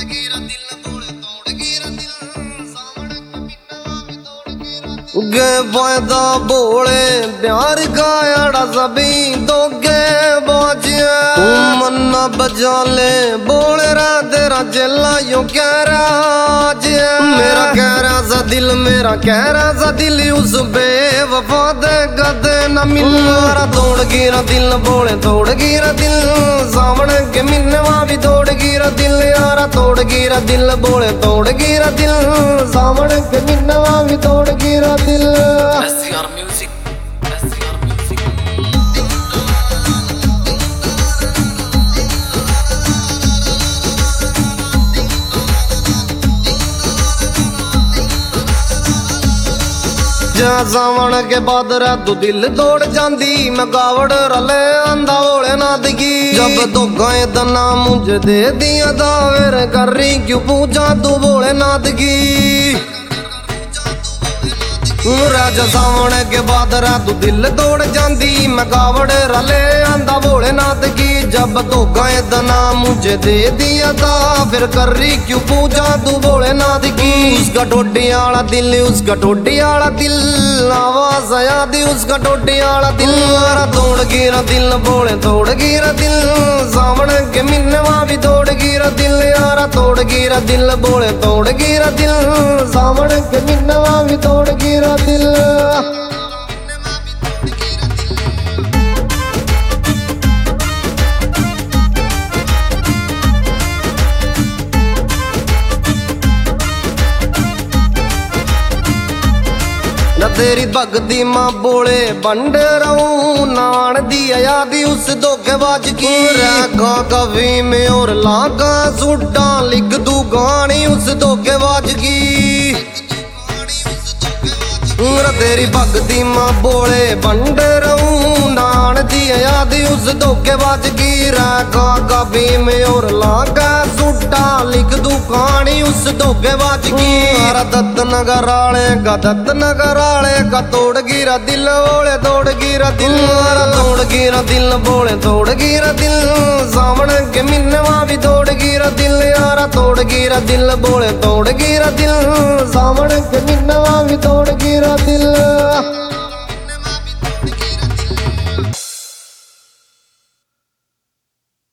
गे वायदा बोले प्यार गायाड़ा सभी दोगे बाजिया तू मन्ना बजा ले बोले रा तेरा जेला यो कह रहा मेरा कह रहा सा दिल मेरा कह रहा सा दिल उस बेवफा दे गदे न मिलवारा तोड़ गिरा दिल बोले तोड़ गिरा दिल सामने के मिलवा भी तोड़ गिरा दिल यारा तोड़ गिरा दिल बोले तोड़ गिरा दिल सामने के मिलवा भी तोड़ गिरा दिल। SCR Music, SCR Music। सावण के बाद तू दिल तोड़ जांदी मैं गावड़ रले आंदा ओले नाद की जब तो गाय दना मुझे दे दिया दावेर कर रही क्यों पूछा तू बोले नाद की राजा सावण के बाद तू दिल तोड़ जांदी मैं गावड़ रले आंदा बोले नाद की जब तो गाय दना मुझे दे दिया था फिर कर रही क्यों पूछा तू बोले नाद की उसका टोडी आला दिल उसका टोडी आला दिल आवाज आया दी उसका टोडी आला दिल मारा तोड़ गिरा दिल बोले तोड़ गिरा दिल सावण के मिलवा भी तोड़ गिरा दिल यारा तोड़ गिरा दिल बोले तोड़ गिरा दिल सावण के मिलवा भी तोड़ गिरा दिल। तेरी भगती मां बोले बंड रहूं नान दी यादी उस धोखेबाज की रखा कवि में और लागा सूटा लिख दू गानी उस धोखेबाज की तेरी भगती मां बोले बंड रहूं नान दी यादी उस धोखेबाज की रखा कवि में और लागा सूटा लिख दू कहानी उस धोखेबाज की दत्त नगर आले का तोड़ गिरा दिल बोले तोड़ गिरा दिल तोड़ गिरा दिल बोले तोड़ गिरा दिल सामने के मिलवा भी तोड़ गिरा दिल यारा तोड़ गिरा दिल बोले तोड़ गिरा दिल सामने के मिलवा भी तोड़ गिरा दिल।